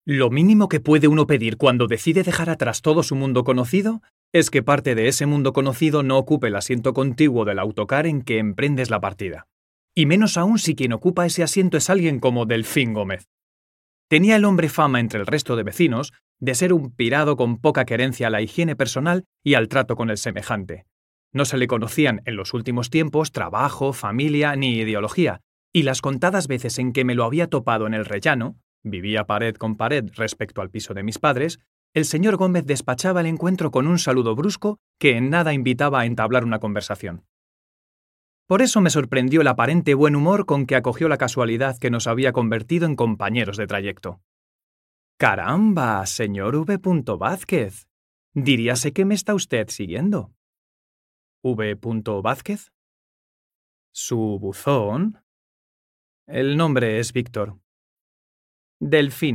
Lo mínimo que puede uno pedir cuando decide dejar atrás todo su mundo conocido es que parte de ese mundo conocido no ocupe el asiento contiguo del autocar en que emprendes la partida. Y menos aún si quien ocupa ese asiento es alguien como Delfín Gómez. Tenía el hombre fama entre el resto de vecinos de ser un pirado con poca querencia a la higiene personal y al trato con el semejante. No se le conocían en los últimos tiempos trabajo, familia ni ideología, y las contadas veces en que me lo había topado en el rellano, vivía pared con pared respecto al piso de mis padres, el señor Gómez despachaba el encuentro con un saludo brusco que en nada invitaba a entablar una conversación. Por eso me sorprendió el aparente buen humor con que acogió la casualidad que nos había convertido en compañeros de trayecto. «Caramba, señor V. Vázquez. Diríase que me está usted siguiendo». «¿V. Vázquez?» «¿Su buzón?» «El nombre es Víctor». «Delfín».